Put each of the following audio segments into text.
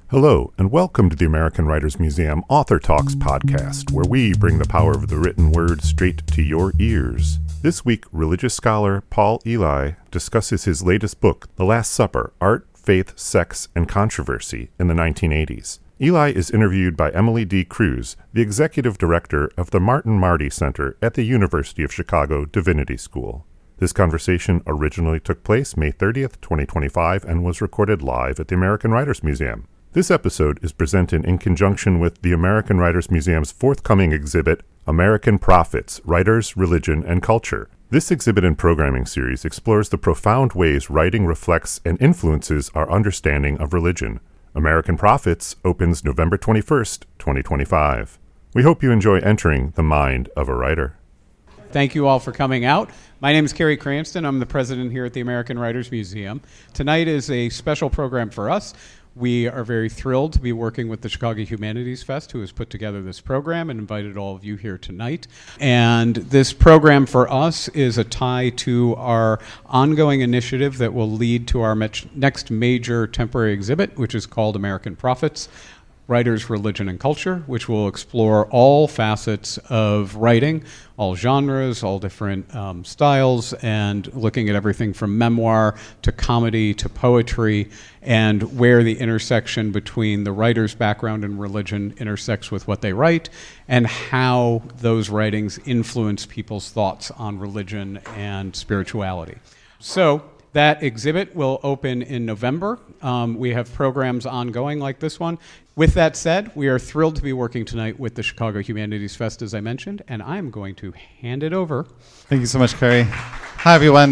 Hello, and welcome to the American Writers Museum Author Talks podcast, where we bring the power of the written word straight to your ears. This week, religious scholar Paul Elie discusses his latest book, The Last Supper, Art, Faith, Sex, and Controversy in the 1980s. Elie is interviewed by Emily D. Cruz, the executive director of the Martin Marty Center at the University of Chicago Divinity School. This conversation originally took place May 30th, 2025, and was recorded live at the American Writers Museum. This episode is presented in conjunction with the American Writers Museum's forthcoming exhibit, American Prophets, Writers, Religion, and Culture. This exhibit and programming series explores the profound ways writing reflects and influences our understanding of religion. American Prophets opens November 21st, 2025. We hope you enjoy entering the mind of a writer. Thank you all for coming out. My name is Kerry Cranston. I'm the president here at the American Writers Museum. Tonight is a special program for us. We are very thrilled to be working with the Chicago Humanities Fest, who has put together this program and invited all of you here tonight. And this program for us is a tie to our ongoing initiative that will lead to our next major temporary exhibit, which is called American Prophets, Writers, Religion, and Culture, which will explore all facets of writing, all genres, all different styles, and looking at everything from memoir to comedy to poetry, and where the intersection between the writer's background and religion intersects with what they write, and how those writings influence people's thoughts on religion and spirituality. So that exhibit will open in November. We have programs ongoing like this one. With that said, we are thrilled to be working tonight with the Chicago Humanities Fest, as I mentioned, and I'm going to hand it over. Thank you so much, Kerry. Hi, everyone.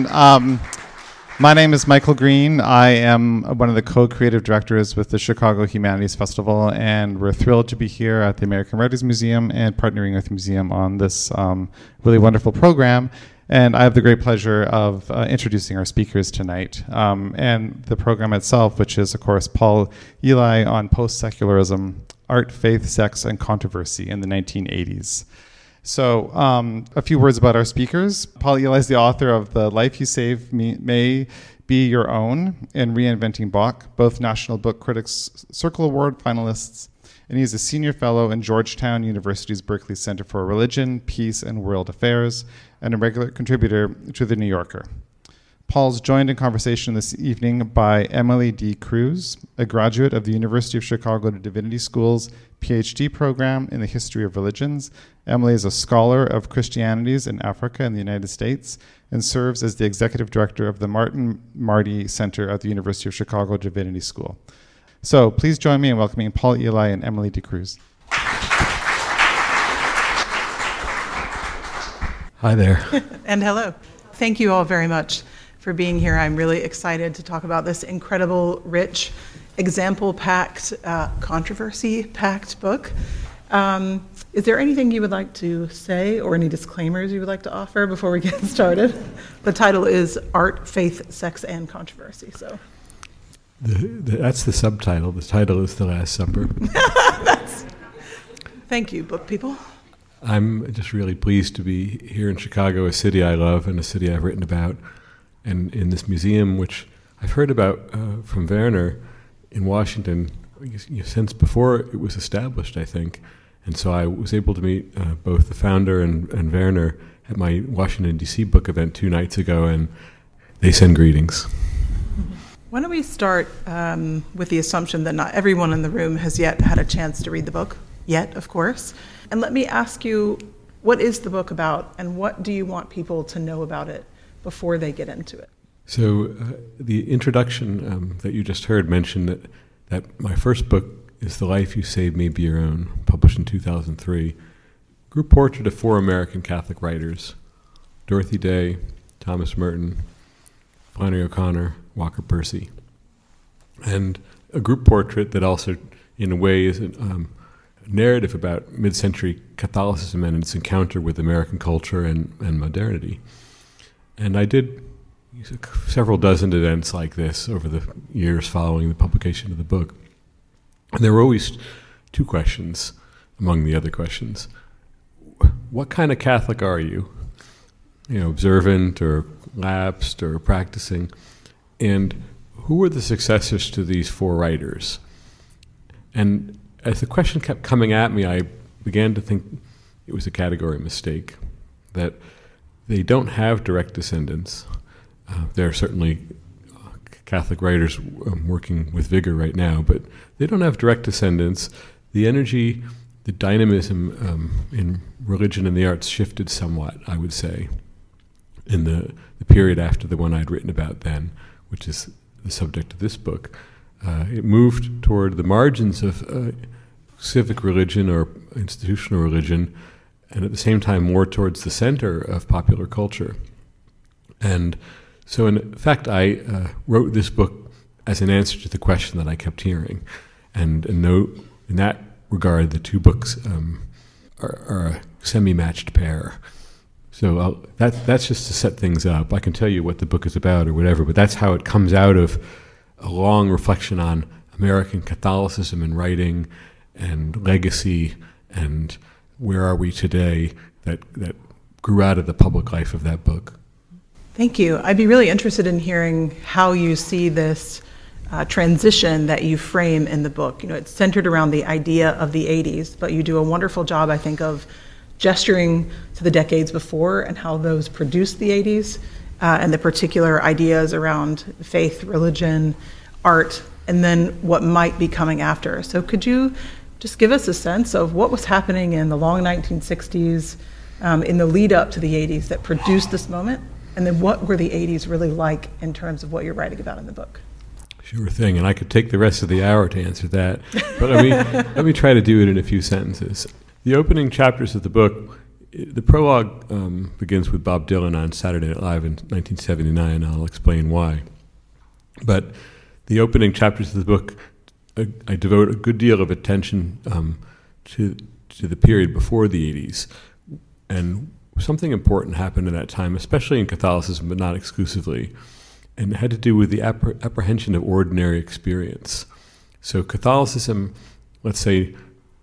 My name is Michael Green. I am one of the co-creative directors with the Chicago Humanities Festival, and we're thrilled to be here at the American Writers Museum and partnering with the museum on this really wonderful program. And I have the great pleasure of introducing our speakers tonight and the program itself, which is, of course, Paul Elie on post-secularism, art, faith, sex, and controversy in the 1980s. So a few words about our speakers. Paul Elie is the author of The Life You Save May Be Your Own and Reinventing Bach, both National Book Critics Circle Award finalists. And he's a senior fellow in Georgetown University's Berkeley Center for Religion, Peace, and World Affairs, and a regular contributor to The New Yorker. Paul's joined in conversation this evening by Emily D. Cruz, a graduate of the University of Chicago Divinity School's PhD program in the history of religions. Emily is a scholar of Christianities in Africa and the United States and serves as the executive director of the Martin Marty Center at the University of Chicago Divinity School. So please join me in welcoming Paul Elie and Emily D. Cruz. Hi there. And hello. Thank you all very much for being here. I'm really excited to talk about this incredible, rich, example-packed, controversy-packed book. Is there anything you would like to say or any disclaimers you would like to offer before we get started? The title is Art, Faith, Sex, and Controversy. So. That's the subtitle. The title is The Last Supper. Thank you, book people. I'm just really pleased to be here in Chicago, a city I love and a city I've written about, and in this museum, which I've heard about from Werner in Washington since before it was established, I think. And so I was able to meet both the founder and Werner at my Washington, D.C. book event 2 nights ago, and they send greetings. Why don't we start with the assumption that not everyone in the room has yet had a chance to read the book, yet, of course. And let me ask you, what is the book about, and what do you want people to know about it before they get into it? So the introduction that you just heard mentioned that my first book is The Life You Save May Be Your Own, published in 2003. Group portrait of 4 American Catholic writers, Dorothy Day, Thomas Merton, Flannery O'Connor, Walker Percy. And a group portrait that also, in a way, is a narrative about mid-century Catholicism and its encounter with American culture and modernity. And I did several dozen events like this over the years following the publication of the book. And there were always 2 questions among the other questions. What kind of Catholic are you? Observant or lapsed or practicing? And who were the successors to these 4 writers? And as the question kept coming at me, I began to think it was a category mistake, that they don't have direct descendants. There are certainly Catholic writers working with vigor right now, but they don't have direct descendants. The energy, the dynamism in religion and the arts shifted somewhat, I would say, in the period after the one I'd written about then, which is the subject of this book. It moved toward the margins of civic religion or institutional religion, and at the same time more towards the center of popular culture. And so in fact, I wrote this book as an answer to the question that I kept hearing. And in that regard, the two books are a semi-matched pair. So that's just to set things up. I can tell you what the book is about or whatever, but that's how it comes out of a long reflection on American Catholicism and writing and legacy and where are we today that grew out of the public life of that book. Thank you. I'd be really interested in hearing how you see this transition that you frame in the book. You know, it's centered around the idea of the 80s, but you do a wonderful job, I think, of gesturing to the decades before and how those produced the 80s and the particular ideas around faith, religion, art, and then what might be coming after. So could you just give us a sense of what was happening in the long 1960s, in the lead up to the 80s that produced this moment? And then what were the 80s really like in terms of what you're writing about in the book? Sure thing, and I could take the rest of the hour to answer that. But let me try to do it in a few sentences. The opening chapters of the book, the prologue begins with Bob Dylan on Saturday Night Live in 1979, and I'll explain why. But the opening chapters of the book, I devote a good deal of attention to the period before the 80s. And something important happened in that time, especially in Catholicism, but not exclusively, and it had to do with the apprehension of ordinary experience. So Catholicism, let's say,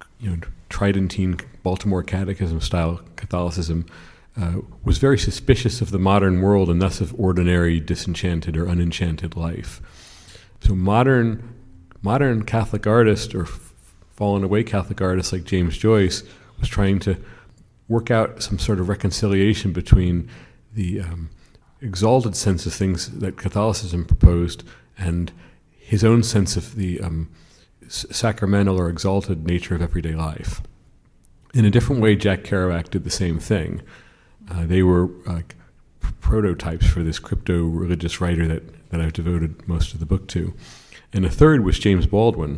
Tridentine Baltimore Catechism-style Catholicism, was very suspicious of the modern world and thus of ordinary, disenchanted or unenchanted life. So modern Catholic artists or fallen away Catholic artists like James Joyce was trying to work out some sort of reconciliation between the exalted sense of things that Catholicism proposed and his own sense of the sacramental or exalted nature of everyday life. In a different way, Jack Kerouac did the same thing. They were prototypes for this crypto-religious writer that I've devoted most of the book to. And a third was James Baldwin,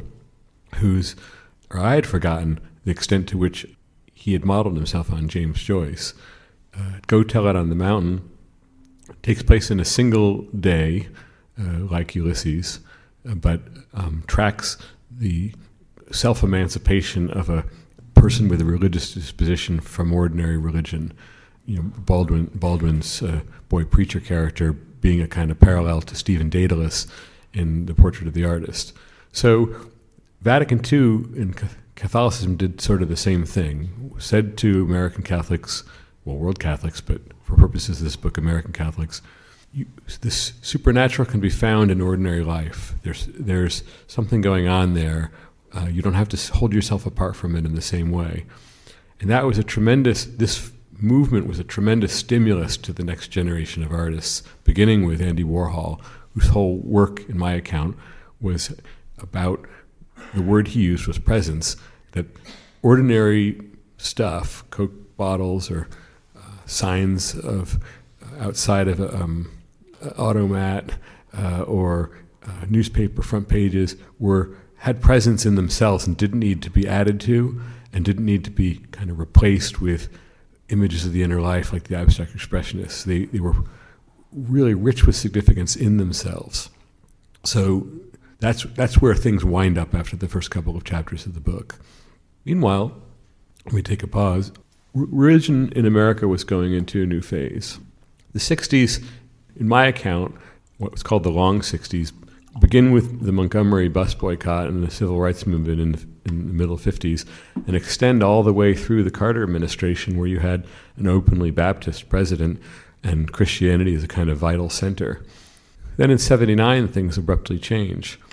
I had forgotten the extent to which he had modeled himself on James Joyce. Go Tell It on the Mountain takes place in a single day, like Ulysses, but tracks the self-emancipation of a person with a religious disposition from ordinary religion. Baldwin's boy preacher character being a kind of parallel to Stephen Daedalus in The Portrait of the Artist. So Vatican II in Catholicism did sort of the same thing, said to American Catholics, well, world Catholics, but for purposes of this book, American Catholics, this supernatural can be found in ordinary life. There's something going on there. You don't have to hold yourself apart from it in the same way. And that was this movement was a tremendous stimulus to the next generation of artists, beginning with Andy Warhol, whose whole work, in my account, was about, the word he used was presence, that ordinary stuff, Coke bottles or signs of outside of an automat or newspaper front pages had presence in themselves and didn't need to be added to and didn't need to be kind of replaced with images of the inner life like the abstract expressionists. They were really rich with significance in themselves. So that's where things wind up after the first couple of chapters of the book. Meanwhile, let me take a pause. Religion in America was going into a new phase. The 60s, in my account, what was called the long 60s, begin with the Montgomery bus boycott and the civil rights movement in the middle 50s and extend all the way through the Carter administration, where you had an openly Baptist president and Christianity as a kind of vital center. Then in 79, things abruptly change.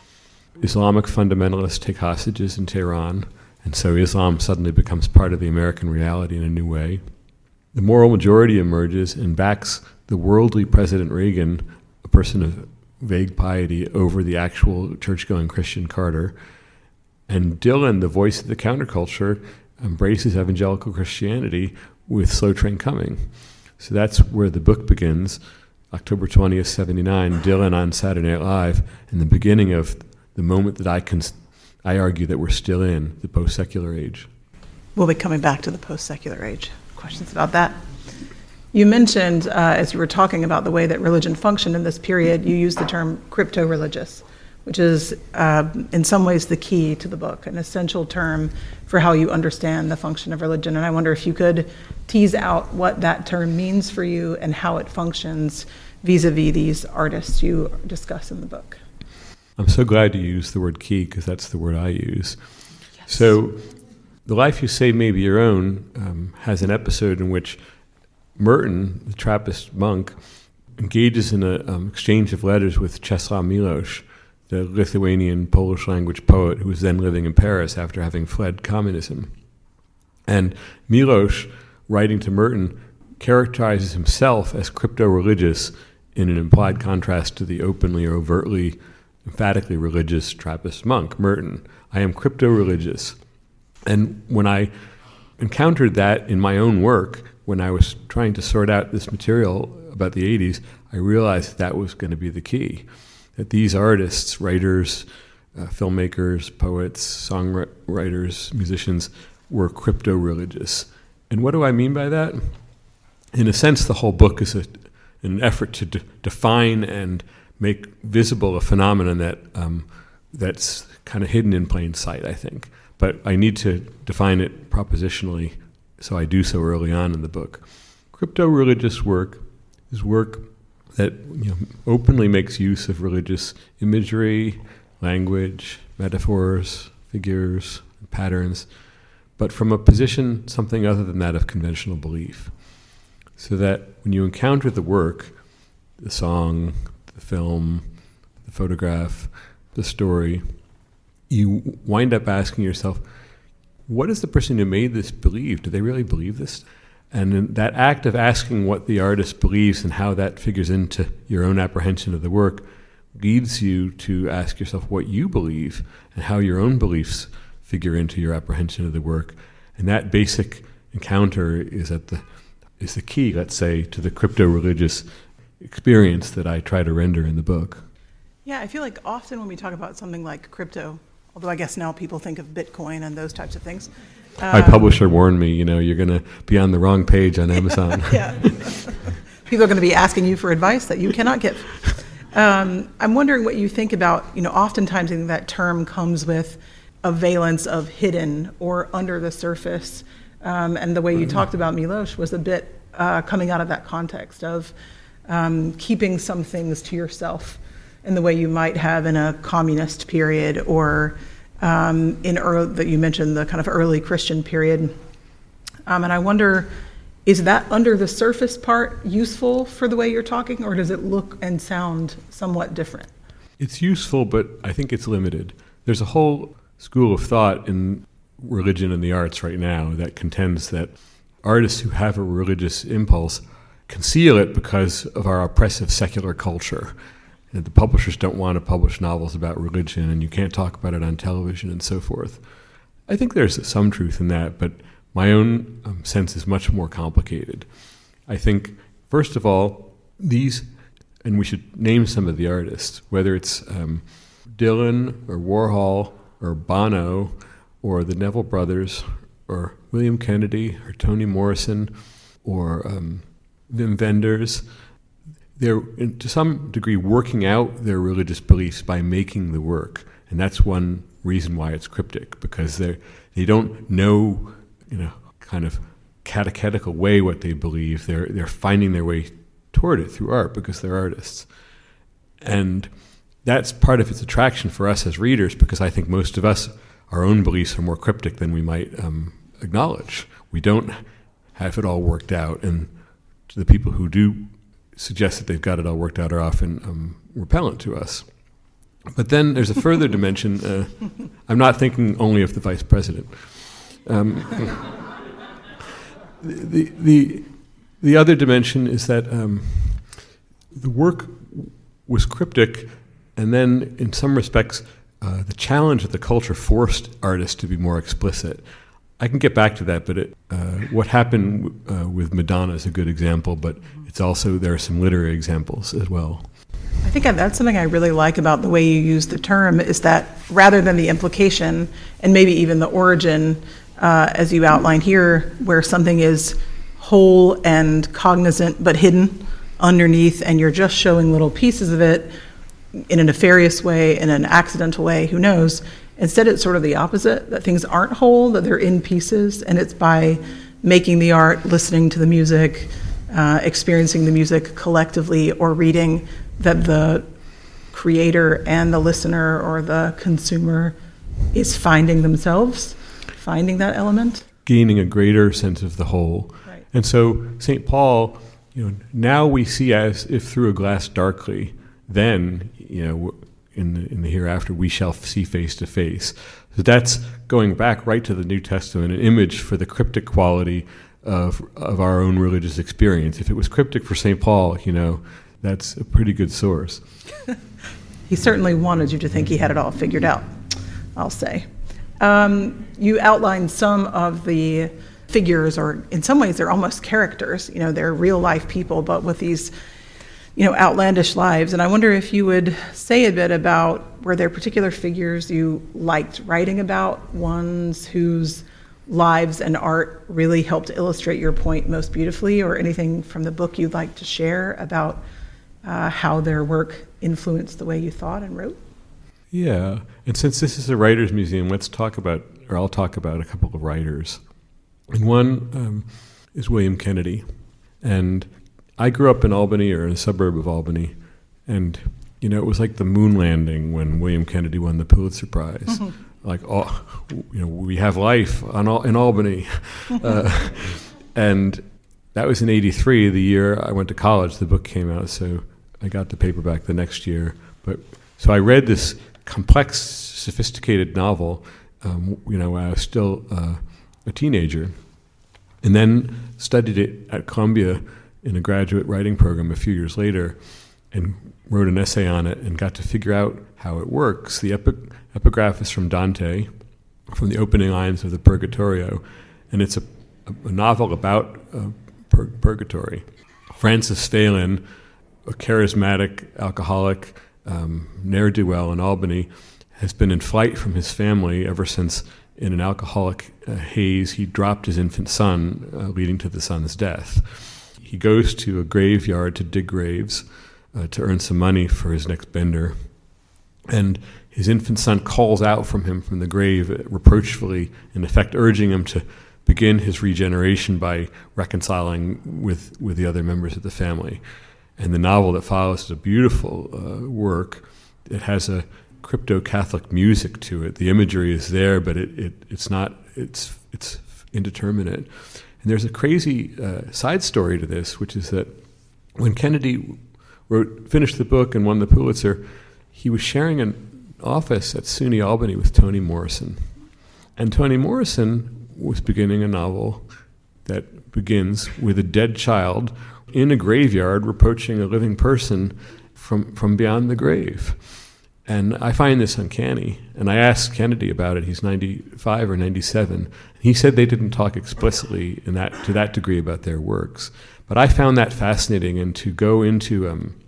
Islamic fundamentalists take hostages in Tehran, and so Islam suddenly becomes part of the American reality in a new way. The moral majority emerges and backs the worldly President Reagan, a person of vague piety, over the actual church-going Christian Carter. And Dylan, the voice of the counterculture, embraces evangelical Christianity with Slow Train Coming. So that's where the book begins, October 20th, 79, Dylan on Saturday Night Live, and the beginning of the moment that I argue that we're still in, the post-secular age. We'll be coming back to the post-secular age. Questions about that? You mentioned, as you were talking about the way that religion functioned in this period, you used the term crypto-religious, which is in some ways the key to the book, an essential term for how you understand the function of religion. And I wonder if you could tease out what that term means for you and how it functions vis-a-vis these artists you discuss in the book. I'm so glad you used the word key, because that's the word I use. Yes. So The Life You Say May Be Your Own has an episode in which Merton, the Trappist monk, engages in an exchange of letters with Czesław Miłosz, the Lithuanian Polish language poet who was then living in Paris after having fled communism. And Miłosz, writing to Merton, characterizes himself as crypto-religious in an implied contrast to the openly or overtly, emphatically religious Trappist monk, Merton. I am crypto-religious. And when I encountered that in my own work, when I was trying to sort out this material about the 80s, I realized that was going to be the key. That these artists, writers, filmmakers, poets, songwriters, musicians, were crypto-religious. And what do I mean by that? In a sense, the whole book is an effort to define and make visible a phenomenon that's kind of hidden in plain sight, I think. But I need to define it propositionally, so I do so early on in the book. Crypto-religious work is work that openly makes use of religious imagery, language, metaphors, figures, patterns, but from a position something other than that of conventional belief. So that when you encounter the work, the song, the film, the photograph, the story, you wind up asking yourself, what does the person who made this believe? Do they really believe this? And in that act of asking what the artist believes and how that figures into your own apprehension of the work leads you to ask yourself what you believe and how your own beliefs figure into your apprehension of the work. And that basic encounter is the key, let's say, to the crypto-religious experience that I try to render in the book. Yeah, I feel like often when we talk about something like crypto, although I guess now people think of Bitcoin and those types of things. My publisher warned me, you're going to be on the wrong page on Amazon. Yeah. People are going to be asking you for advice that you cannot give. I'm wondering what you think about, oftentimes that term comes with a valence of hidden or under the surface. And the way you talked about Miłosz was a bit coming out of that context of keeping some things to yourself in the way you might have in a communist period or that you mentioned the kind of early Christian period. And I wonder, is that under the surface part useful for the way you're talking, or does it look and sound somewhat different? It's useful, but I think it's limited. There's a whole school of thought in religion and the arts right now that contends that artists who have a religious impulse conceal it because of our oppressive secular culture. And the publishers don't want to publish novels about religion, and you can't talk about it on television and so forth. I think there's some truth in that, but my own sense is much more complicated. I think, first of all, and we should name some of the artists, whether it's Dylan or Warhol or Bono or the Neville Brothers or William Kennedy or Toni Morrison or Wim Wenders. They're, to some degree, working out their religious beliefs by making the work. And that's one reason why it's cryptic, because they don't know in a kind of catechetical way what they believe. They're finding their way toward it through art because they're artists. And that's part of its attraction for us as readers, because I think most of us, our own beliefs are more cryptic than we might acknowledge. We don't have it all worked out, and to the people who do suggest that they've got it all worked out are often repellent to us. But then there's a further dimension. I'm not thinking only of the vice president. The other dimension is that the work was cryptic, and then in some respects, the challenge of the culture forced artists to be more explicit. I can get back to that, but what happened with Madonna is a good example, but it's also, there are some literary examples as well. I think that's something I really like about the way you use the term, is that rather than the implication and maybe even the origin, as you outline here, where something is whole and cognizant but hidden underneath, and you're just showing little pieces of it in a nefarious way, in an accidental way, who knows. Instead, it's sort of the opposite, that things aren't whole, that they're in pieces, and it's by making the art, listening to the music, experiencing the music collectively, or reading, that the creator and the listener or the consumer is finding themselves, finding that element. Gaining a greater sense of the whole. Right. And so St. Paul, now we see as if through a glass darkly, then, in the hereafter, we shall see face to face. So that's going back right to the New Testament, an image for the cryptic quality of our own religious experience. If it was cryptic for St. Paul, that's a pretty good source. He certainly wanted you to think he had it all figured out, I'll say. You outlined some of the figures, or in some ways they're almost characters. They're real life people, but with these outlandish lives. And I wonder if you would say a bit about, were there particular figures you liked writing about, ones whose lives and art really helped illustrate your point most beautifully, or anything from the book you'd like to share about how their work influenced the way you thought and wrote? Yeah, and since this is a writer's museum, I'll talk about a couple of writers. And one is William Kennedy. And I grew up in Albany, or in a suburb of Albany, and it was like the moon landing when William Kennedy won the Pulitzer Prize. Mm-hmm. Like, we have life in Albany, and that was in '83, the year I went to college. The book came out, so I got the paperback the next year. So I read this complex, sophisticated novel, when I was still a teenager, and then studied it at Columbia in a graduate writing program a few years later, and wrote an essay on it and got to figure out how it works. The epigraph is from Dante, from the opening lines of the Purgatorio, and it's a novel about purgatory. Francis Phelan, a charismatic alcoholic, ne'er-do-well in Albany, has been in flight from his family ever since, in an alcoholic haze, he dropped his infant son, leading to the son's death. He goes to a graveyard to dig graves to earn some money for his next bender. And his infant son calls out from him from the grave, reproachfully, in effect urging him to begin his regeneration by reconciling with the other members of the family. And the novel that follows is a beautiful work. It has a crypto-Catholic music to it. The imagery is there, but it's indeterminate. And there's a crazy side story to this, which is that when Kennedy finished the book and won the Pulitzer, he was sharing an office at SUNY Albany with Toni Morrison. And Toni Morrison was beginning a novel that begins with a dead child in a graveyard reproaching a living person from beyond the grave. And I find this uncanny. And I asked Kennedy about it. He's 95 or 97. He said they didn't talk explicitly to that degree about their works. But I found that fascinating, and to go into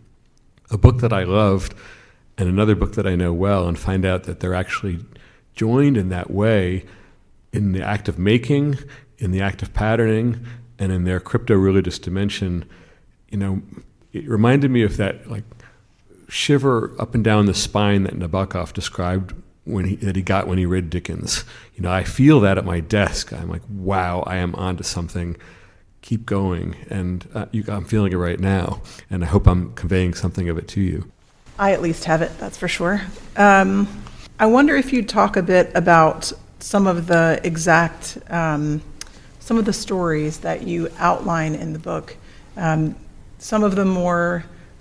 a book that I loved and another book that I know well and find out that they're actually joined in that way in the act of making, in the act of patterning, and in their crypto-religious dimension, it reminded me of that shiver up and down the spine that Nabokov described that he got when he read Dickens. I feel that at my desk. I'm like, wow, I am onto something. Keep going. And I'm feeling it right now. And I hope I'm conveying something of it to you. I at least have it, that's for sure. I wonder if you'd talk a bit about some of the exact, some of the stories that you outline in the book. Some of them more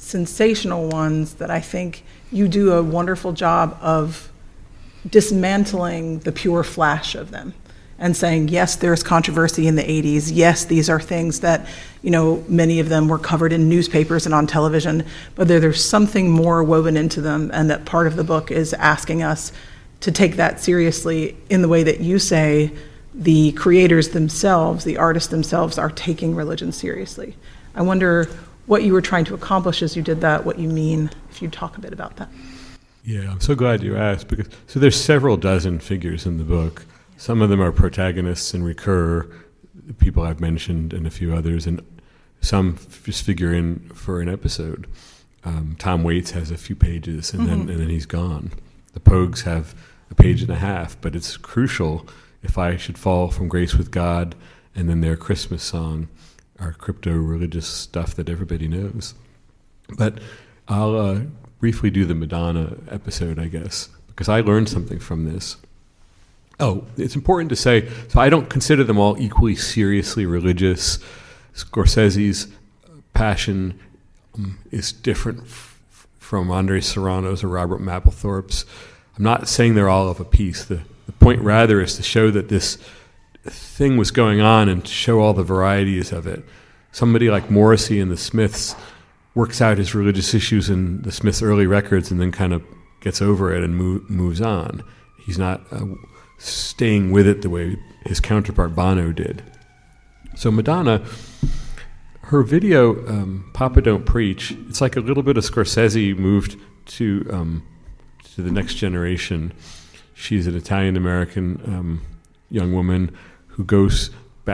sensational ones that I think you do a wonderful job of dismantling the pure flash of them and saying, yes, there's controversy in the 80s. Yes, these are things that, many of them were covered in newspapers and on television, but there's something more woven into them, and that part of the book is asking us to take that seriously in the way that you say the creators themselves, the artists themselves, are taking religion seriously. I wonder what you were trying to accomplish as you did that, what you mean, if you'd talk a bit about that. Yeah, I'm so glad you asked, because there's several dozen figures in the book. Some of them are protagonists and recur, the people I've mentioned and a few others, and some just figure in for an episode. Tom Waits has a few pages, and then he's gone. The Pogues have a page and a half, but it's crucial. If I Should Fall from Grace with God, and then their Christmas song, are crypto-religious stuff that everybody knows. But I'll briefly do the Madonna episode, I guess, because I learned something from this. Oh, it's important to say, so I don't consider them all equally seriously religious. Scorsese's passion is different from Andre Serrano's or Robert Mapplethorpe's. I'm not saying they're all of a piece. The point rather is to show that this thing was going on and to show all the varieties of it. Somebody like Morrissey and the Smiths works out his religious issues in the Smiths' early records and then kind of gets over it and moves on. He's not staying with it the way his counterpart Bono did. So Madonna, her video, Papa Don't Preach, it's like a little bit of Scorsese moved to the next generation. She's an Italian-American young woman who goes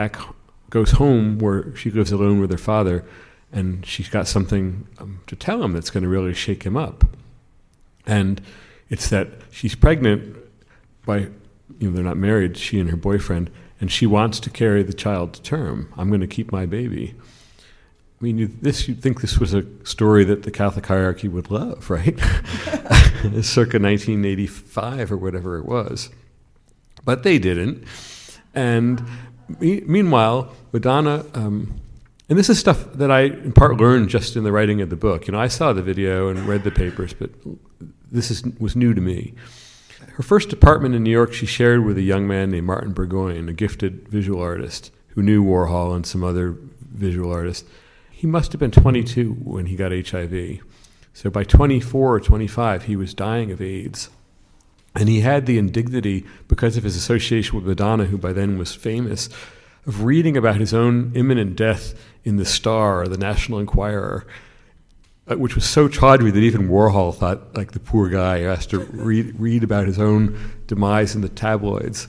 home where she lives alone with her father, and she's got something to tell him that's going to really shake him up. And it's that she's pregnant by, they're not married, she and her boyfriend, and she wants to carry the child to term. I'm going to keep my baby. I mean, you'd think this was a story that the Catholic hierarchy would love, right? Circa 1985 or whatever it was. But they didn't. And meanwhile, Madonna, and this is stuff that I in part learned just in the writing of the book. I saw the video and read the papers, but this was new to me. Her first apartment in New York she shared with a young man named Martin Burgoyne, a gifted visual artist who knew Warhol and some other visual artists. He must have been 22 when he got HIV. So by 24 or 25, he was dying of AIDS. And he had the indignity, because of his association with Madonna, who by then was famous, of reading about his own imminent death in the Star, or the National Enquirer, which was so tawdry that even Warhol thought, like, the poor guy who has to read about his own demise in the tabloids.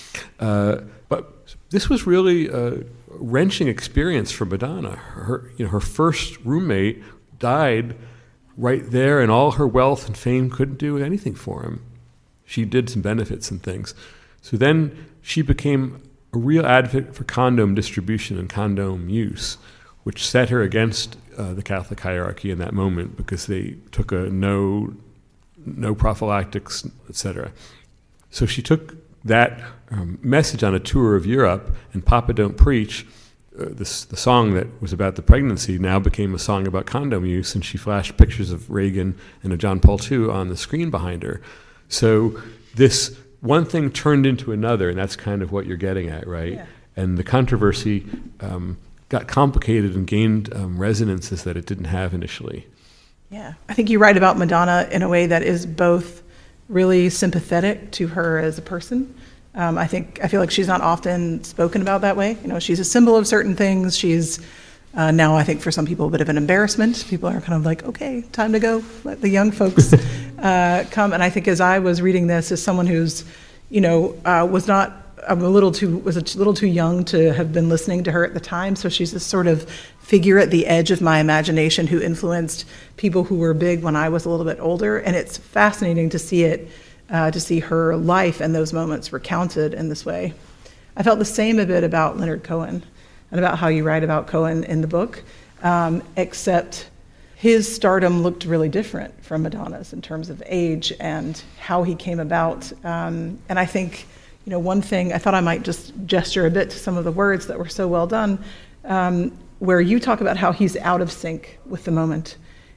But this was really a wrenching experience for Madonna. Her first roommate died right there, and all her wealth and fame couldn't do anything for him. She did some benefits and things. So then she became a real advocate for condom distribution and condom use, which set her against the Catholic hierarchy in that moment, because they took a no prophylactics, etc. So she took that message on a tour of Europe, and Papa Don't Preach, the song that was about the pregnancy, now became a song about condom use, and she flashed pictures of Reagan and of John Paul II on the screen behind her. So this one thing turned into another, and that's kind of what you're getting at, right? Yeah. And the controversy got complicated and gained resonances that it didn't have initially. Yeah, I think you write about Madonna in a way that is both really sympathetic to her as a person. I feel like she's not often spoken about that way. She's a symbol of certain things. She's now, I think, for some people, a bit of an embarrassment. People are kind of like, okay, time to go. Let the young folks come. And I think as I was reading this, as someone who's, was a little too young to have been listening to her at the time. So she's this sort of figure at the edge of my imagination who influenced people who were big when I was a little bit older. And it's fascinating to see it. To see her life and those moments recounted in this way. I felt the same a bit about Leonard Cohen and about how you write about Cohen in the book, except his stardom looked really different from Madonna's in terms of age and how he came about. And I think, one thing, I thought I might just gesture a bit to some of the words that were so well done, where you talk about how he's out of sync with the moment.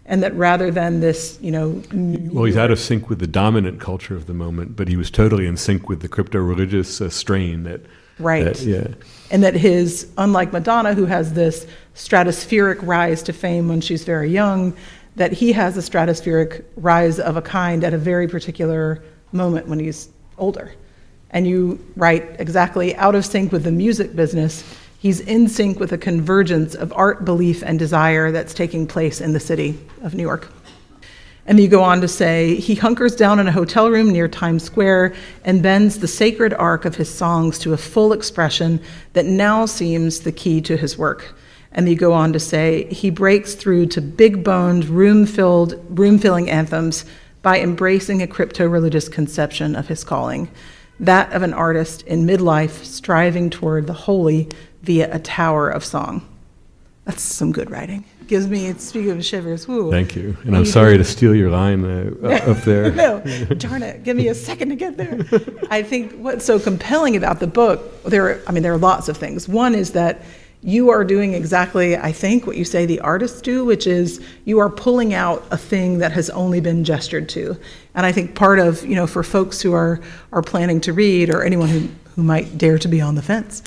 and that rather than this, Well, he's out of sync with the dominant culture of the moment, but he was totally in sync with the crypto-religious strain that... Right. Yeah. And that unlike Madonna, who has this stratospheric rise to fame when she's very young, that he has a stratospheric rise of a kind at a very particular moment when he's older. And you write exactly out of sync with the music business. He's in sync with a convergence of art, belief, and desire that's taking place in the city of New York. And then you go on to say, he hunkers down in a hotel room near Times Square and bends the sacred arc of his songs to a full expression that now seems the key to his work. And then you go on to say, he breaks through to big-boned, room-filling anthems by embracing a crypto-religious conception of his calling, that of an artist in midlife striving toward the holy via a tower of song. That's some good writing. Gives me, speaking of shivers, woo. There you. And I'm sorry to steal your line up there. No, darn it. Give me a second to get there. I think what's so compelling about the book, there are lots of things. One is that you are doing exactly, I think, what you say the artists do, which is you are pulling out a thing that has only been gestured to. And I think part of, for folks who are planning to read, or anyone who might dare to be on the fence,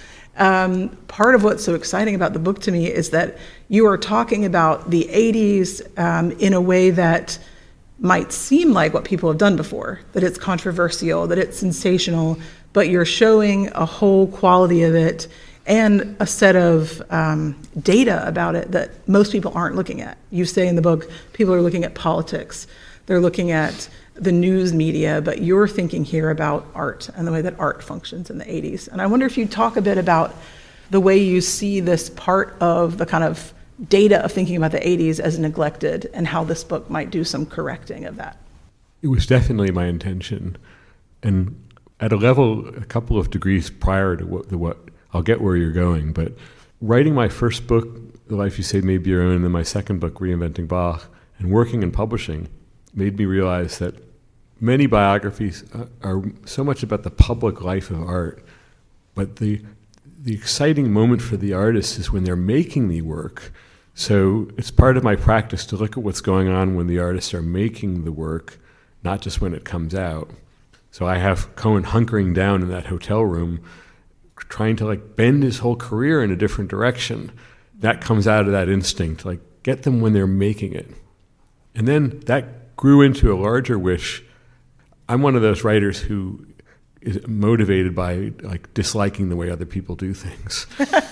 part of what's so exciting about the book to me is that you are talking about the 80s in a way that might seem like what people have done before, that it's controversial, that it's sensational, but you're showing a whole quality of it and a set of data about it that most people aren't looking at. You say in the book, people are looking at politics, they're looking at the news media, but you're thinking here about art and the way that art functions in the 80s. And I wonder if you'd talk a bit about the way you see this part of the kind of data of thinking about the 80s as neglected, and how this book might do some correcting of that. It was definitely my intention. And at a couple of degrees prior to what I'll get where you're going, but writing my first book, The Life You Say May Be Your Own, and then my second book, Reinventing Bach, and working in publishing made me realize that many biographies are so much about the public life of art, but the exciting moment for the artist is when they're making the work. So it's part of my practice to look at what's going on when the artists are making the work, not just when it comes out. So I have Cohen hunkering down in that hotel room, trying to bend his whole career in a different direction. That comes out of that instinct, get them when they're making it. And then that grew into a larger wish. I'm one of those writers who is motivated by disliking the way other people do things.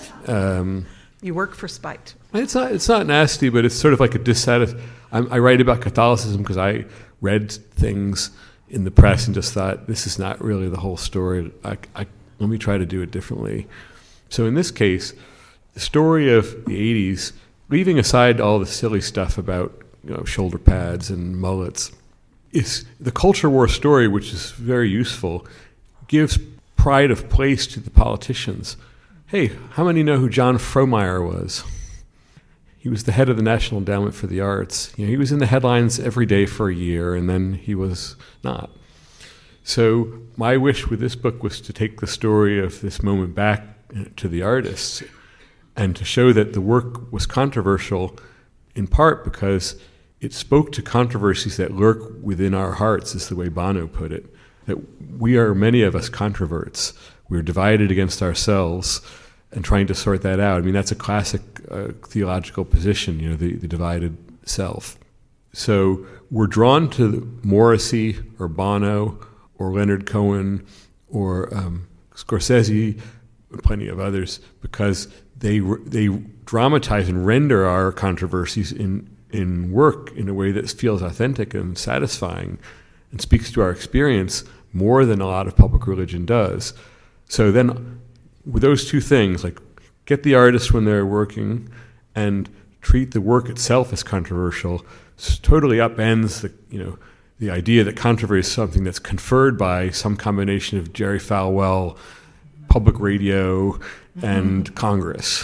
You work for spite. It's not nasty, but it's sort of like a dissatisfaction. I write about Catholicism because I read things in the press and just thought, this is not really the whole story. Let me try to do it differently. So in this case, the story of the 80s, leaving aside all the silly stuff about shoulder pads and mullets, is the culture war story, which is very useful, gives pride of place to the politicians. Hey, how many know who John Frohmeyer was? He was the head of the National Endowment for the Arts. He was in the headlines every day for a year, and then he was not. So my wish with this book was to take the story of this moment back to the artists and to show that the work was controversial in part because it spoke to controversies that lurk within our hearts, is the way Bono put it, that we are, many of us, controverts. We're divided against ourselves and trying to sort that out. I mean, that's a classic theological position, the divided self. So we're drawn to Morrissey or Bono or Leonard Cohen or Scorsese, plenty of others, because they dramatize and render our controversies in work in a way that feels authentic and satisfying and speaks to our experience more than a lot of public religion does. So then with those two things, get the artist when they're working and treat the work itself as controversial, totally upends the idea that controversy is something that's conferred by some combination of Jerry Falwell, public radio, and Congress.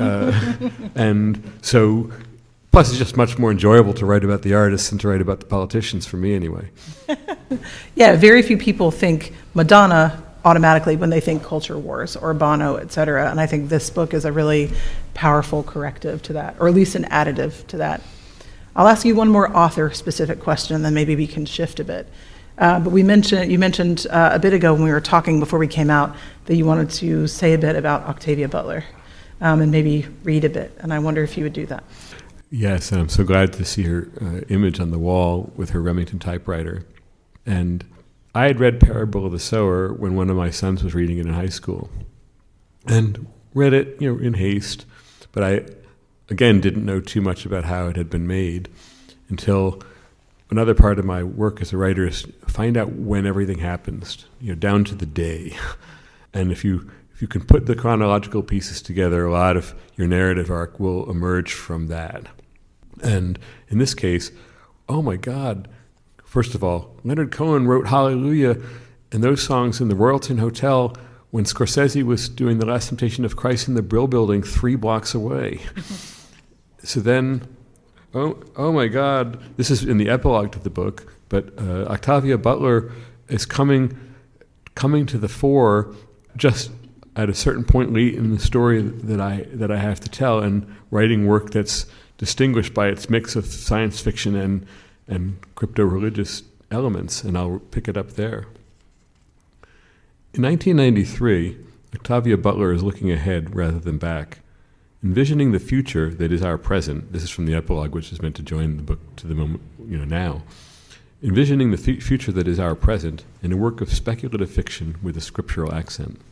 And so, plus it's just much more enjoyable to write about the artists than to write about the politicians, for me anyway. Yeah, very few people think Madonna automatically when they think culture wars or Bono, et cetera. And I think this book is a really powerful corrective to that, or at least an additive to that. I'll ask you one more author-specific question, and then maybe we can shift a bit. But you mentioned a bit ago when we were talking before we came out that you wanted to say a bit about Octavia Butler and maybe read a bit, and I wonder if you would do that. Yes, and I'm so glad to see her image on the wall with her Remington typewriter. And I had read Parable of the Sower when one of my sons was reading it in high school, and read it, in haste. But I, again, didn't know too much about how it had been made until another part of my work as a writer is find out when everything happens, down to the day. And if you can put the chronological pieces together, a lot of your narrative arc will emerge from that. And in this case, oh my God, first of all, Leonard Cohen wrote Hallelujah and those songs in the Royalton Hotel when Scorsese was doing The Last Temptation of Christ in the Brill Building 3 blocks away. So then, oh my God, this is in the epilogue to the book, but Octavia Butler is coming to the fore just at a certain point late in the story that I have to tell, and writing work that's distinguished by its mix of science fiction and crypto-religious elements, and I'll pick it up there. In 1993, Octavia Butler is looking ahead rather than back, envisioning the future that is our present. This is from the epilogue, which is meant to join the book to the moment, now. Envisioning the future that is our present in a work of speculative fiction with a scriptural accent.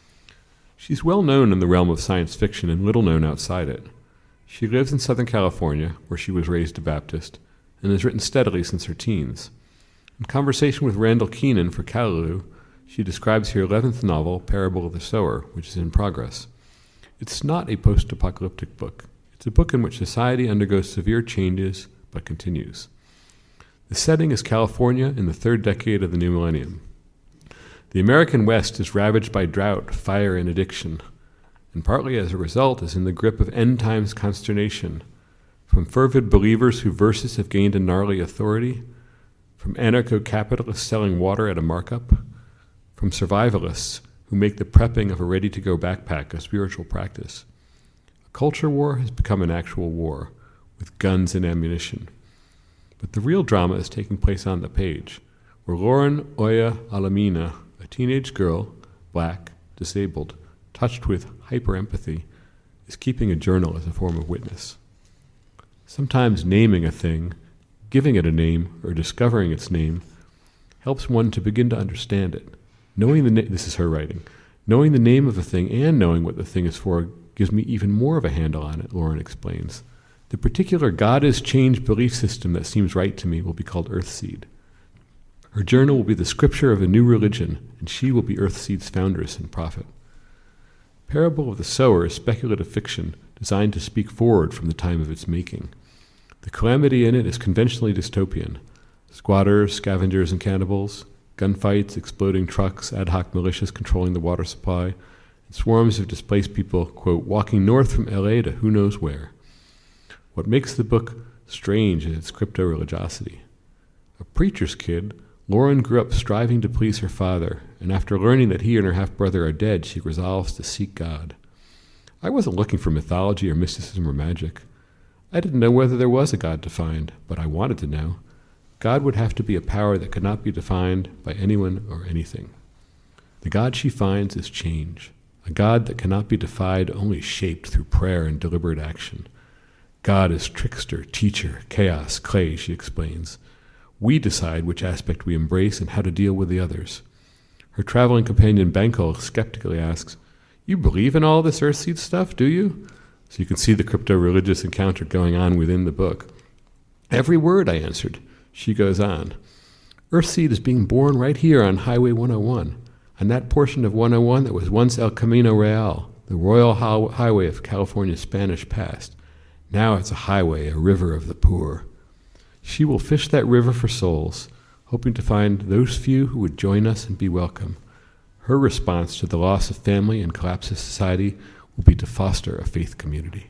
She's well known in the realm of science fiction and little known outside it. She lives in Southern California, where she was raised a Baptist, and has written steadily since her teens. In conversation with Randall Keenan for Callaloo, she describes her 11th novel, Parable of the Sower, which is in progress. It's not a post-apocalyptic book. It's a book in which society undergoes severe changes, but continues. The setting is California in the 3rd decade of the new millennium. The American West is ravaged by drought, fire, and addiction, and partly as a result is in the grip of end-times consternation, from fervid believers whose verses have gained a gnarly authority, from anarcho-capitalists selling water at a markup, from survivalists who make the prepping of a ready-to-go backpack a spiritual practice. A culture war has become an actual war, with guns and ammunition. But the real drama is taking place on the page, where Lauren Oya Alamina, a teenage girl, black, disabled, touched with hyper-empathy, is keeping a journal as a form of witness. Sometimes naming a thing, giving it a name, or discovering its name helps one to begin to understand it. This is her writing. Knowing the name of a thing and knowing what the thing is for gives me even more of a handle on it, Lauren explains. The particular God is change belief system that seems right to me will be called Earthseed. Her journal will be the scripture of a new religion, and she will be Earthseed's foundress and prophet. Parable of the Sower is speculative fiction designed to speak forward from the time of its making. The calamity in it is conventionally dystopian. Squatters, scavengers, and cannibals, gunfights, exploding trucks, ad hoc militias controlling the water supply, and swarms of displaced people, quote, walking north from LA to who knows where. What makes the book strange is its crypto-religiosity. A preacher's kid, Lauren grew up striving to please her father, and after learning that he and her half-brother are dead, she resolves to seek God. I wasn't looking for mythology or mysticism or magic. I didn't know whether there was a God to find, but I wanted to know. God would have to be a power that could not be defined by anyone or anything. The God she finds is change, a God that cannot be defied, only shaped through prayer and deliberate action. God is trickster, teacher, chaos, clay, she explains. We decide which aspect we embrace and how to deal with the others. Her traveling companion Bankole skeptically asks, "You believe in all this Earthseed stuff, do you?" So you can see the crypto-religious encounter going on within the book. "Every word," I answered. She goes on, "Earthseed is being born right here on Highway 101, on that portion of 101 that was once El Camino Real, the royal highway of California's Spanish past. Now it's a highway, a river of the poor. She will fish that river for souls, hoping to find those few who would join us and be welcome. Her response to the loss of family and collapse of society will be to foster a faith community."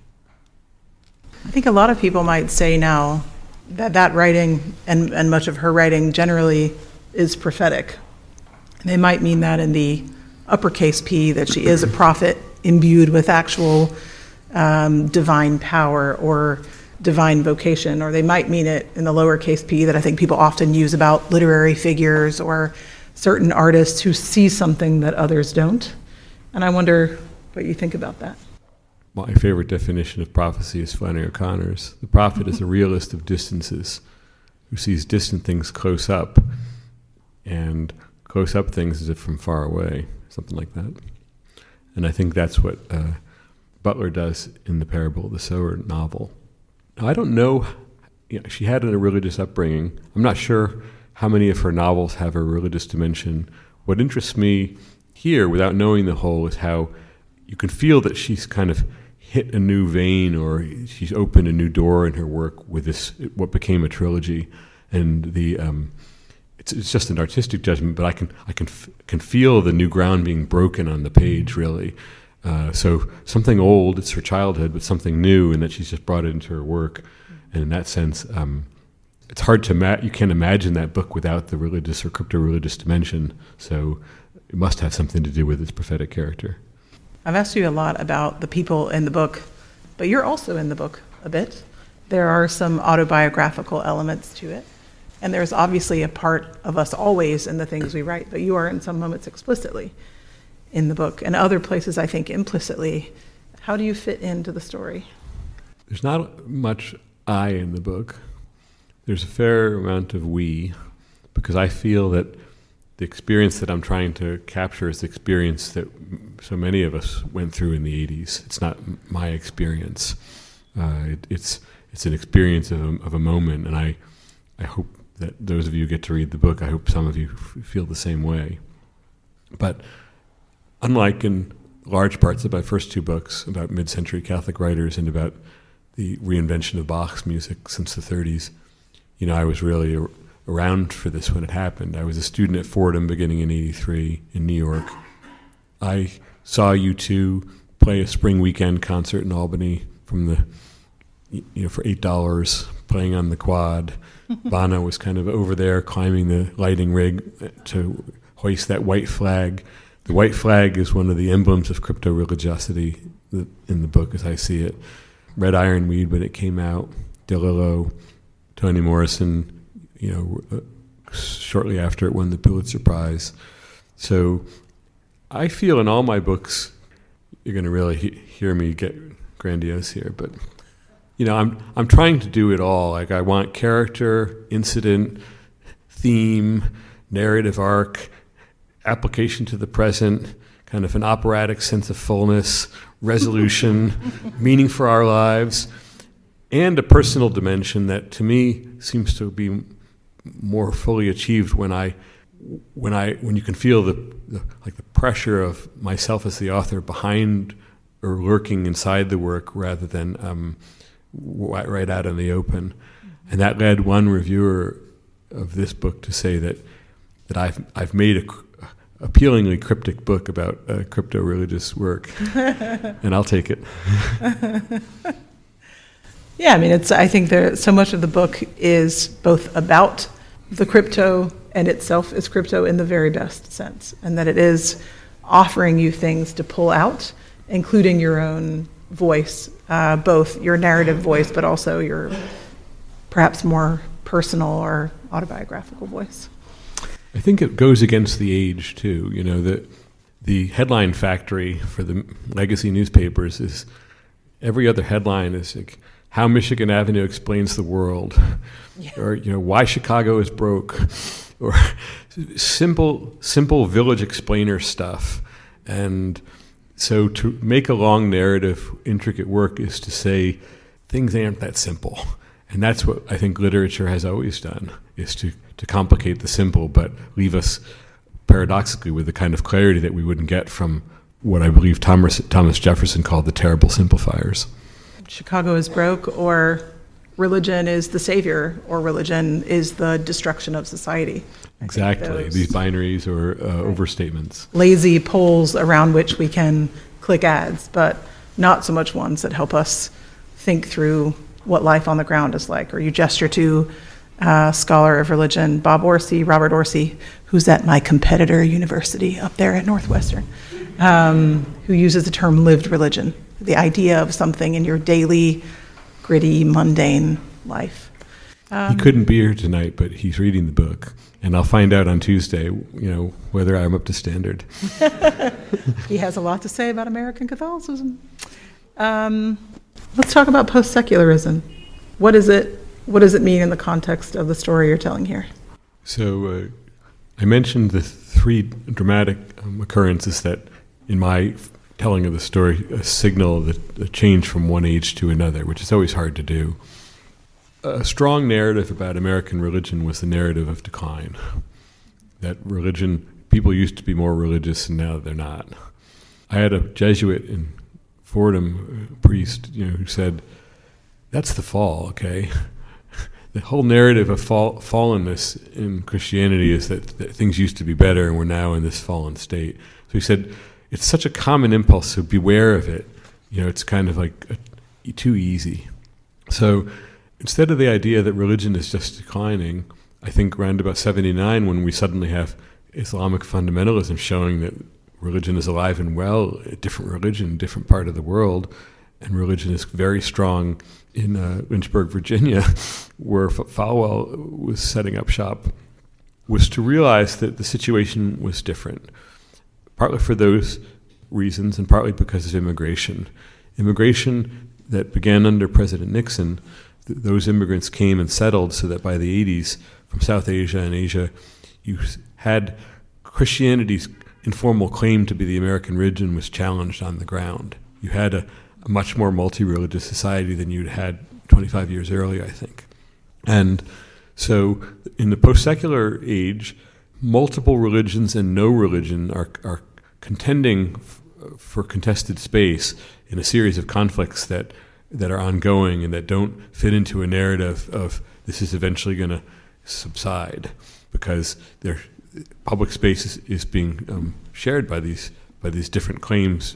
I think a lot of people might say now that writing and much of her writing generally is prophetic. They might mean that in the uppercase P, that she is a prophet imbued with actual divine power, or divine vocation, or they might mean it in the lowercase p that I think people often use about literary figures or certain artists who see something that others don't. And I wonder what you think about that. My favorite definition of prophecy is Flannery O'Connor's. The prophet is a realist of distances who sees distant things close up, and close up things as if from far away, something like that. And I think that's what Butler does in the Parable of the Sower novel. Now, I don't know, she had a religious upbringing. I'm not sure how many of her novels have a religious dimension. What interests me here, without knowing the whole, is how you can feel that she's kind of hit a new vein, or she's opened a new door in her work with this, what became a trilogy. And the it's just an artistic judgment, but I can feel the new ground being broken on the page, really. So something old, it's her childhood, but something new, and that she's just brought it into her work. And in that sense, it's hard to you can't imagine that book without the religious or crypto-religious dimension. So it must have something to do with its prophetic character. I've asked you a lot about the people in the book, but you're also in the book a bit. There are some autobiographical elements to it, and there's obviously a part of us always in the things we write, but you are in some moments explicitly in the book, and other places I think implicitly. How do you fit into the story? There's not much I in the book. There's a fair amount of we, because I feel that the experience that I'm trying to capture is the experience that so many of us went through in the 80s. It's not my experience. It's an experience of a moment, and I hope that those of you who get to read the book, I hope some of you feel the same way. But unlike in large parts of my first two books about mid-century Catholic writers and about the reinvention of Bach's music since the 30s, I was really around for this when it happened. I was a student at Fordham beginning in '83 in New York. I saw U2 play a spring weekend concert in Albany from for $8, playing on the quad. Bono was kind of over there climbing the lighting rig to hoist that white flag. The white flag is one of the emblems of crypto-religiosity in the book as I see it. Red Ironweed, when it came out, DeLillo, Toni Morrison, shortly after it won the Pulitzer Prize. So I feel in all my books, you're going to really hear me get grandiose here, but I'm trying to do it all. Like, I want character, incident, theme, narrative arc, application to the present, kind of an operatic sense of fullness, resolution, meaning for our lives, and a personal dimension that to me seems to be more fully achieved when you can feel the pressure of myself as the author behind or lurking inside the work rather than right out in the open. And that led one reviewer of this book to say that I've made a appealingly cryptic book about crypto-religious work, and I'll take it. Yeah, I think so much of the book is both about the crypto and itself is crypto in the very best sense, and that it is offering you things to pull out, including your own voice, both your narrative voice, but also your perhaps more personal or autobiographical voice. I think it goes against the age, too. The headline factory for the legacy newspapers is, every other headline is like, how Michigan Avenue explains the world, or why Chicago is broke, or simple village explainer stuff. And so to make a long narrative, intricate work is to say things aren't that simple. And that's what I think literature has always done, is to complicate the simple, but leave us paradoxically with the kind of clarity that we wouldn't get from what I believe Thomas Jefferson called the terrible simplifiers. Chicago is broke, or religion is the savior, or religion is the destruction of society. Exactly. These binaries or overstatements. Lazy poles around which we can click ads, but not so much ones that help us think through what life on the ground is like. Or you gesture to a scholar of religion, Robert Orsi, who's at my competitor university up there at Northwestern, who uses the term lived religion, the idea of something in your daily gritty, mundane life. He couldn't be here tonight, but he's reading the book, and I'll find out on Tuesday, whether I'm up to standard. He has a lot to say about American Catholicism. Let's talk about post-secularism. What does it mean in the context of the story you're telling here? So I mentioned the three dramatic occurrences that, in my telling of the story, signal the change from one age to another, which is always hard to do. A strong narrative about American religion was the narrative of decline. That religion, people used to be more religious and now they're not. I had a Jesuit in Fordham, a priest, who said, that's the fall, okay? The whole narrative of fallenness in Christianity is that things used to be better and we're now in this fallen state. So he said, it's such a common impulse, so beware of it. It's kind of like too easy. So instead of the idea that religion is just declining, I think around about 79, when we suddenly have Islamic fundamentalism showing that religion is alive and well, a different religion, different part of the world, and religion is very strong in Lynchburg, Virginia, where Falwell was setting up shop, was to realize that the situation was different, partly for those reasons and partly because of immigration. Immigration that began under President Nixon, those immigrants came and settled so that by the 80s, from South Asia and Asia, you had Christianity's informal claim to be the American religion was challenged on the ground. You had a much more multi-religious society than you'd had 25 years earlier, I think. And so in the post-secular age, multiple religions and no religion are contending for contested space in a series of conflicts that are ongoing and that don't fit into a narrative of this is eventually going to subside because their public space is being shared by these different claims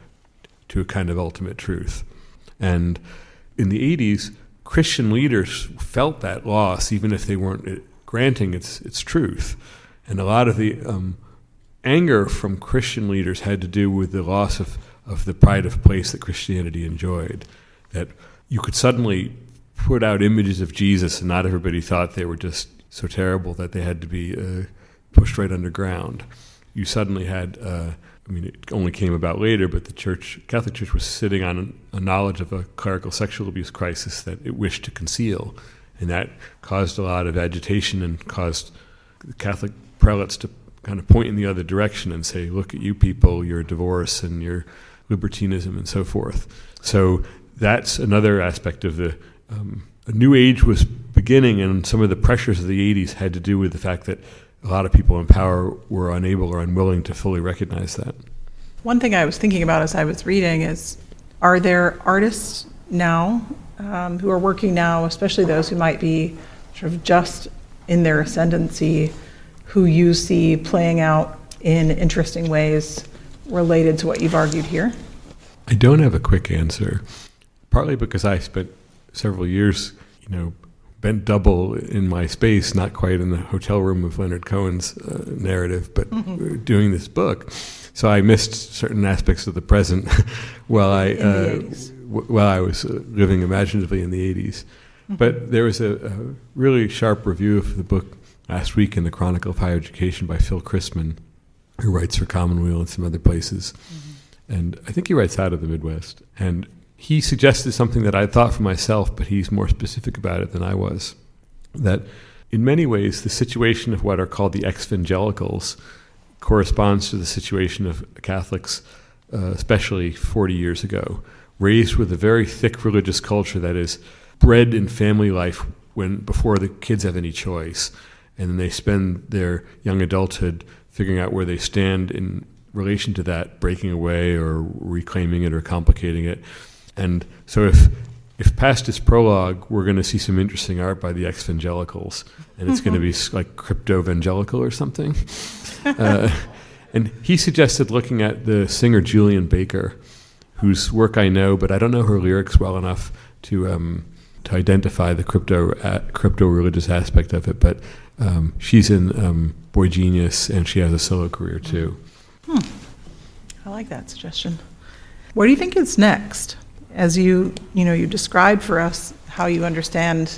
to a kind of ultimate truth. And in the 80s, Christian leaders felt that loss, even if they weren't granting its truth. And a lot of the anger from Christian leaders had to do with the loss of the pride of place that Christianity enjoyed. That you could suddenly put out images of Jesus and not everybody thought they were just so terrible that they had to be pushed right underground. You suddenly had, it only came about later, but the Catholic Church was sitting on a knowledge of a clerical sexual abuse crisis that it wished to conceal. And that caused a lot of agitation and caused the Catholic prelates to kind of point in the other direction and say, look at you people, your divorce and your libertinism and so forth. So that's another aspect of a new age was beginning, and some of the pressures of the 80s had to do with the fact that a lot of people in power were unable or unwilling to fully recognize that. One thing I was thinking about as I was reading is, are there artists now who are working now, especially those who might be sort of just in their ascendancy, who you see playing out in interesting ways related to what you've argued here? I don't have a quick answer, partly because I spent several years, bent double in my space, not quite in the hotel room of Leonard Cohen's narrative, but doing this book. So I missed certain aspects of the present while I was living imaginatively in the 80s. But there was a really sharp review of the book last week in the Chronicle of Higher Education by Phil Chrisman, who writes for Commonweal and some other places. And I think he writes out of the Midwest. And he suggested something that I thought for myself, but he's more specific about it than I was, that in many ways the situation of what are called the ex-evangelicals corresponds to the situation of Catholics, especially 40 years ago, raised with a very thick religious culture that is bred in family life before the kids have any choice. And then they spend their young adulthood figuring out where they stand in relation to that, breaking away or reclaiming it or complicating it. And so if past is prologue, we're going to see some interesting art by the ex-evangelicals, and it's going to be like crypto-evangelical or something. And he suggested looking at the singer Julian Baker, whose work I know, but I don't know her lyrics well enough to identify the crypto-religious aspect of it. But she's in Boy Genius, and she has a solo career too. I like that suggestion. What do you think is next as you described for us how you understand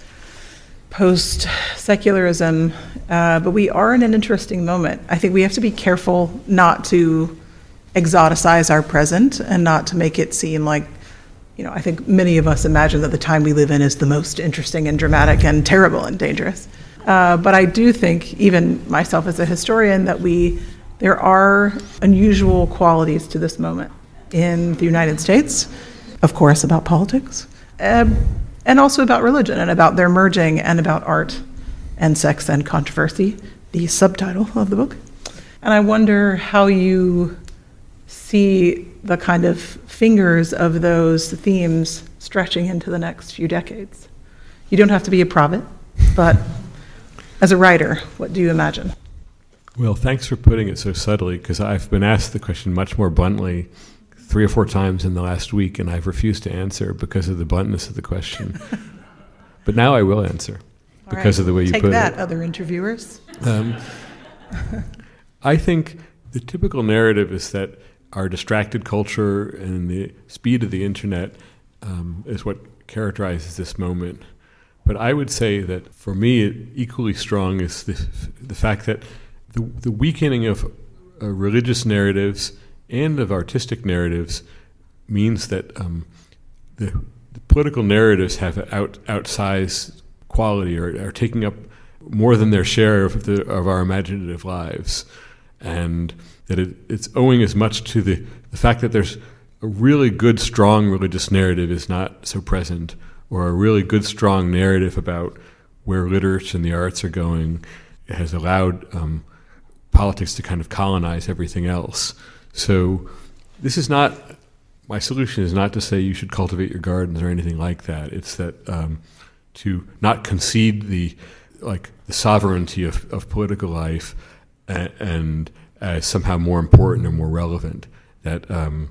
post-secularism, but we are in an interesting moment. I think we have to be careful not to exoticize our present and not to make it seem like, I think many of us imagine that the time we live in is the most interesting and dramatic and terrible and dangerous. But I do think, even myself as a historian, that there are unusual qualities to this moment in the United States, of course, about politics, and also about religion and about their merging and about art and sex and controversy, the subtitle of the book. And I wonder how you see the kind of fingers of those themes stretching into the next few decades. You don't have to be a prophet, but as a writer, what do you imagine? Well, thanks for putting it so subtly, because I've been asked the question much more bluntly 3 or 4 times in the last week, and I've refused to answer because of the bluntness of the question. But now I will answer because of the way you put it. Take that, other interviewers. I think the typical narrative is that our distracted culture and the speed of the internet is what characterizes this moment. But I would say that for me, equally strong is the fact that the weakening of religious narratives and of artistic narratives means that the political narratives have outsized quality, or are taking up more than their share of our imaginative lives, and that it's owing as much to the fact that there's a really good, strong religious narrative is not so present, or a really good, strong narrative about where literature and the arts are going has allowed politics to kind of colonize everything else. So this is not, my solution is not to say you should cultivate your gardens or anything like that. It's that to not concede the sovereignty of political life and as somehow more important or more relevant. That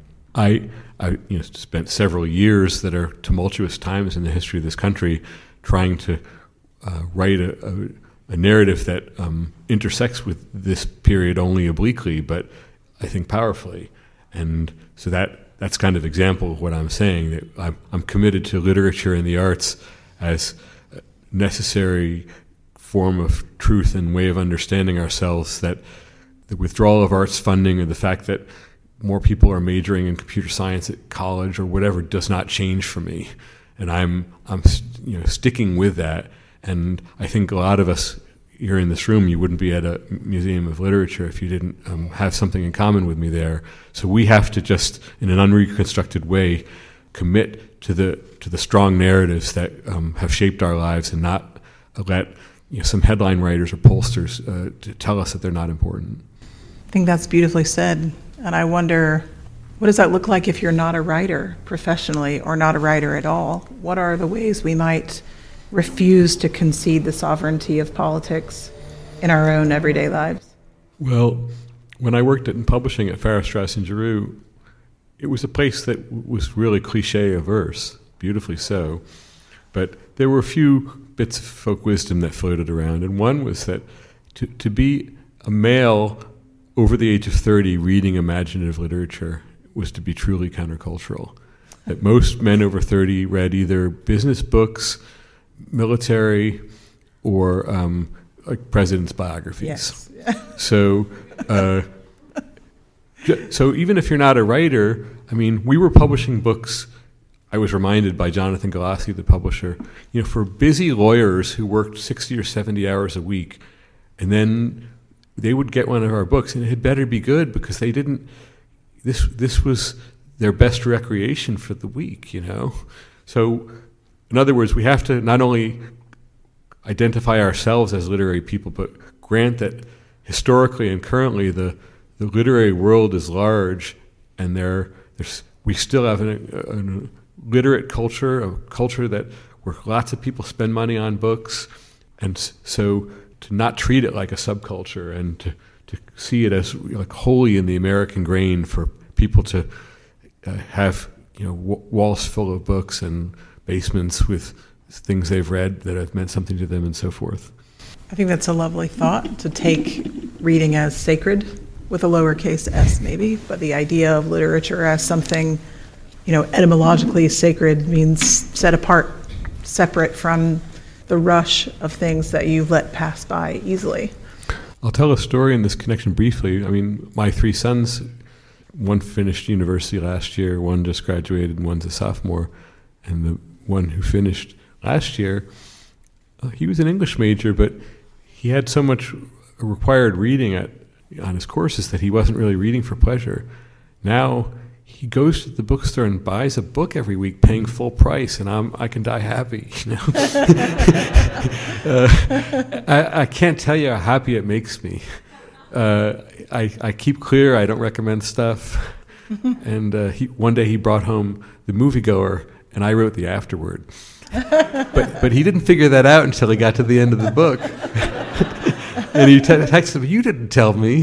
I spent several years that are tumultuous times in the history of this country trying to write a narrative that intersects with this period only obliquely, but I think powerfully. And so that's kind of example of what I'm saying, that I'm committed to literature and the arts as a necessary form of truth and way of understanding ourselves, that the withdrawal of arts funding or the fact that more people are majoring in computer science at college or whatever does not change for me. And I'm sticking with that. And I think a lot of us here in this room, you wouldn't be at a museum of literature if you didn't have something in common with me there. So we have to just, in an unreconstructed way, commit to the strong narratives that have shaped our lives, and not let some headline writers or pollsters to tell us that they're not important. I think that's beautifully said. And I wonder, what does that look like if you're not a writer professionally or not a writer at all? What are the ways we might refuse to concede the sovereignty of politics in our own everyday lives? Well, when I worked in publishing at Farrar, Straus and Giroux, it was a place that was really cliché-averse, beautifully so. But there were a few bits of folk wisdom that floated around, and one was that to be a male over the age of 30 reading imaginative literature was to be truly countercultural. That most men over 30 read either business books, military, or like presidents' biographies. Yes. So even if you're not a writer, I mean, we were publishing books. I was reminded by Jonathan Galassi, the publisher, for busy lawyers who worked 60 or 70 hours a week, and then they would get one of our books, and it had better be good because they didn't. This was their best recreation for the week, So, in other words, we have to not only identify ourselves as literary people, but grant that historically and currently the literary world is large, and we still have a literate culture, a culture where lots of people spend money on books, and so to not treat it like a subculture and to see it as like wholly in the American grain for people to have walls full of books and basements with things they've read that have meant something to them and so forth. I think that's a lovely thought, to take reading as sacred, with a lowercase s maybe, but the idea of literature as something etymologically sacred means set apart, separate from the rush of things that you let pass by easily. I'll tell a story in this connection briefly. I mean, my 3 sons, one finished university last year, one just graduated, and one's a sophomore. And the one who finished last year, he was an English major, but he had so much required reading on his courses that he wasn't really reading for pleasure. Now he goes to the bookstore and buys a book every week, paying full price, and I can die happy. I can't tell you how happy it makes me. I keep clear. I don't recommend stuff. And one day he brought home The Moviegoer, and I wrote the afterword. But he didn't figure that out until he got to the end of the book. And he texted me, "You didn't tell me."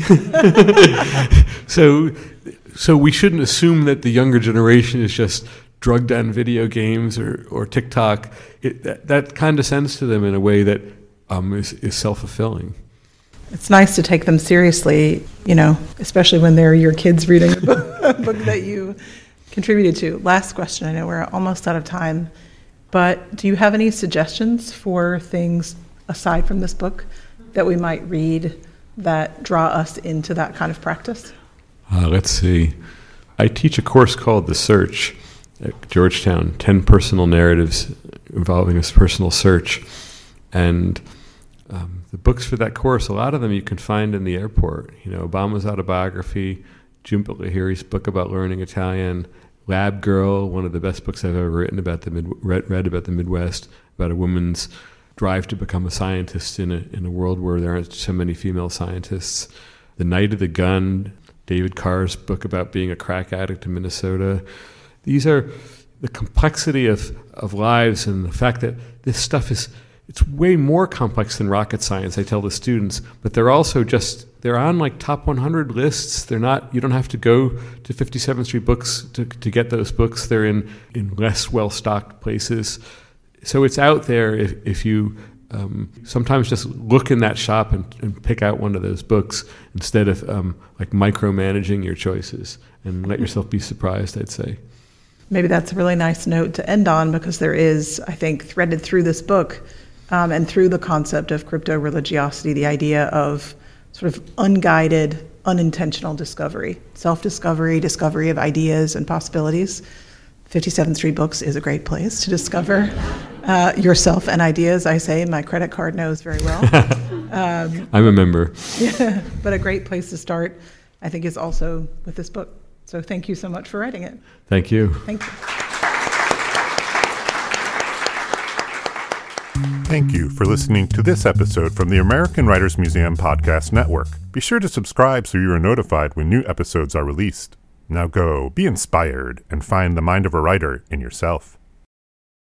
So we shouldn't assume that the younger generation is just drugged on video games or TikTok. That condescends to them in a way that is self-fulfilling. It's nice to take them seriously, especially when they're your kids reading a book that you contributed to. Last question. I know we're almost out of time, but do you have any suggestions for things aside from this book that we might read that draw us into that kind of practice? Let's see. I teach a course called The Search at Georgetown, 10 personal narratives involving a personal search. And the books for that course, a lot of them you can find in the airport. Obama's autobiography, Jhumpa Lahiri's book about learning Italian, Lab Girl, one of the best books I've ever written about read about the Midwest, about a woman's drive to become a scientist in a world where there aren't so many female scientists. The Night of the Gun, David Carr's book about being a crack addict in Minnesota. These are the complexity of lives and the fact that this stuff it's way more complex than rocket science, I tell the students, but they're also they're on like top 100 lists. They're not, you don't have to go to 57th Street Books to get those books. They're in less well-stocked places. So it's out there if you sometimes just look in that shop and pick out one of those books instead of like micromanaging your choices, and let yourself be surprised, I'd say. Maybe that's a really nice note to end on, because there is, I think, threaded through this book and through the concept of crypto-religiosity, the idea of sort of unguided, unintentional discovery, self-discovery, discovery of ideas and possibilities. 57th Street Books is a great place to discover yourself and ideas. I say my credit card knows very well. I'm a member. Yeah, but a great place to start, I think, is also with this book. So thank you so much for writing it. Thank you. Thank you. Thank you for listening to this episode from the American Writers Museum Podcast Network. Be sure to subscribe so you are notified when new episodes are released. Now go, be inspired, and find the mind of a writer in yourself.